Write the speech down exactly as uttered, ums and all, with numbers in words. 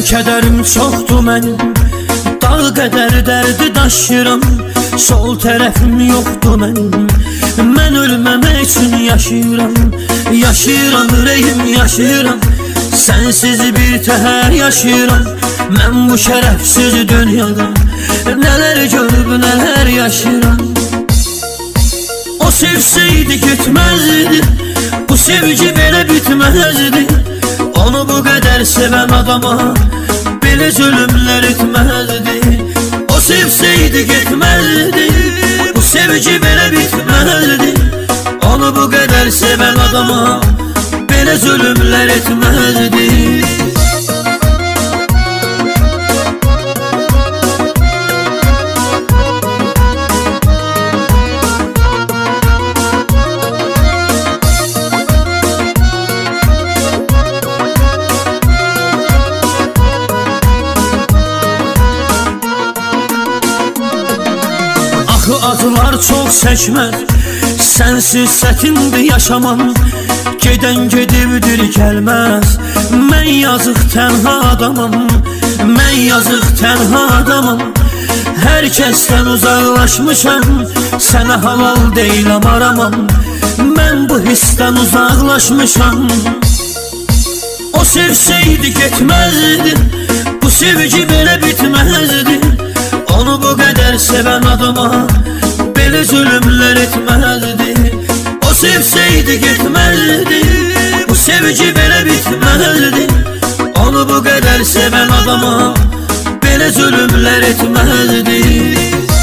kədərim çoxdur mənim, dağ qədər dərdi daşıyıram. Sol tərəfim yoxdur mənim, mən ölməmək üçün yaşayıram. Yaşayıram ürəyim, yaşayıram, sənsiz bir təhər yaşayıram. Mən bu şərəfsiz dünyada nələr görüb nələr yaşayıram. O sevsəydi getməzdi, bu sevgi belə bitməzdi. Onu bu qədər sevən adama belə zülümlər etməzdi. O sevsəydi getməzdi, bu sevgi belə bitməzdi. Onu bu qədər sevən adama belə zülümlər etməzdi. Acılar çox çəkməz, sənsiz çətindir yaşamam. Gedən gedibdir gəlməz, mən yazıq tənha adamam. Mən yazıq tənha adamam, hər kəsdən uzaqlaşmışam. Sənə halal deyiləm aramam, mən bu hissdən uzaqlaşmışam. O sevsəydi getməzdi, bu sevgi belə bitməzdi. Onu bu qədər sevən adama belə zülümlər etməzdi. O sevsəydi getməzdi, bu sevgi belə bitməzdi. Onu bu qədər sevən adama belə zülümlər etməzdi.